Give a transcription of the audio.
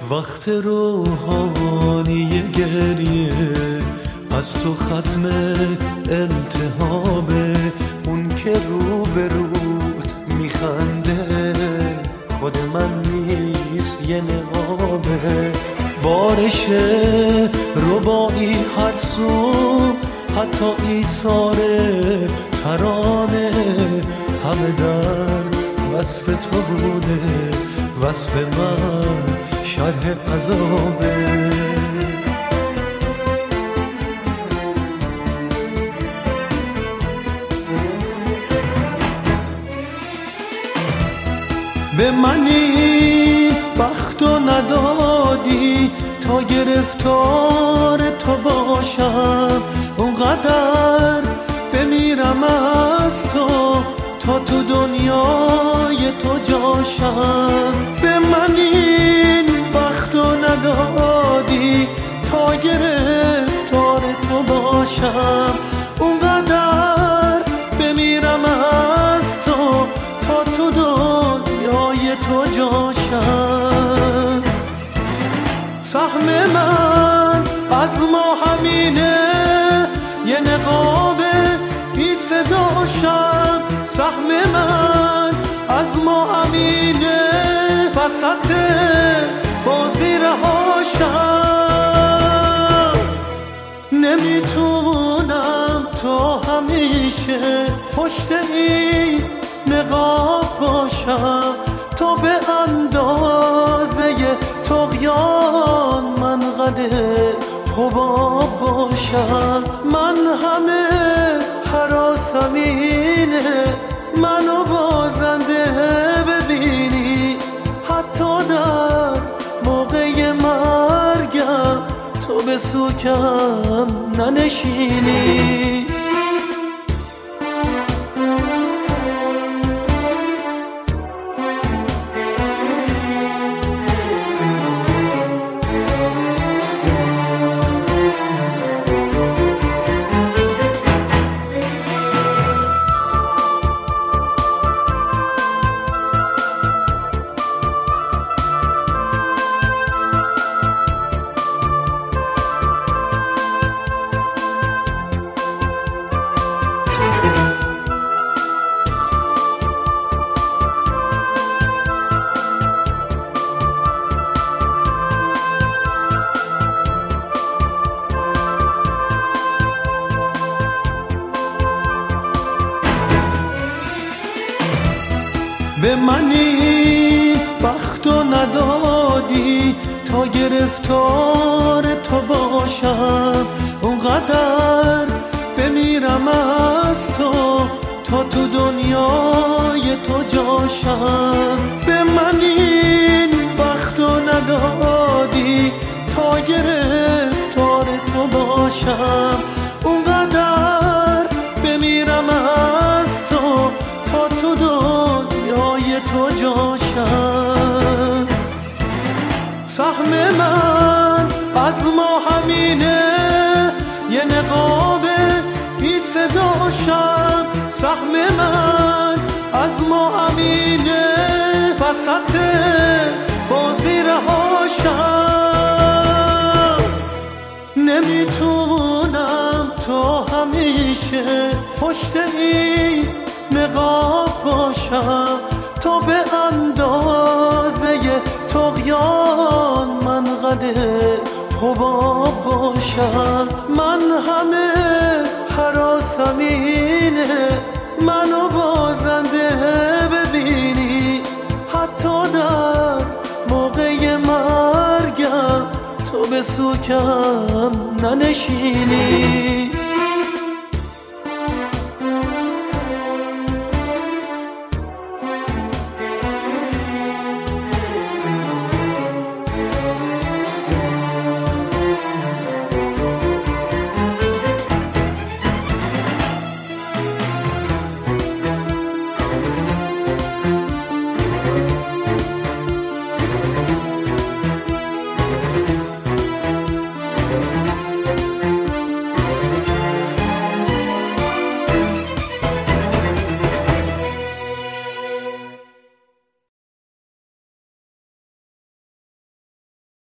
وقت روحانی گریه از تو ختم التهابه، اون که رو به روت میخنده خود من نیست یه نقابه. بارش ربایی هر سو حتی ایثار ترانه، همه در وصف تو بوده، وصف من شرح عذابه. به منی بختو ندادی تا گرفتار تو باشم، اونقدر بمیرم از تو تا تو دنیای تو جاشم. به منی بختو ندادی تا گرفتار تو باشم، اونقدر بمیرم از تو تا تو دنیای تو جاشم. سهم من از ما همینه، یه نقابه بی صداشم. سهم من از ما همینه، وسط بازی رهاشم. نمیتونم تا همیشه پشت این نقاب باشم، تا به اندازه طغیان من قد حباب باشم. من همه هراسم اینه منو بازنده ببینی، حتی در موقع مرگم تو به سوکم ننشینی. به منی بختو ندادی تا گرفتار تو باشم، اونقدر بمیرم از تو تا تو دنیای تو جاشم. به منی بختو ندادی تا گرفتار تو باشم، اونقدر بمیرم از تو تا تو دنیای تو جاشم. سهم من از ما همینه، یه نقابه بی صداشم. سهم من از ما همینه، وسط بازی رهاشم. نمیتونم تا همیشه پشت این نقاب باشم، تا به اندازه طغیان من قد حباب باشم. من همه هراسم اینه منو بازنده ببینی، حتی در موقع مرگم تو به سوکم ننشینی.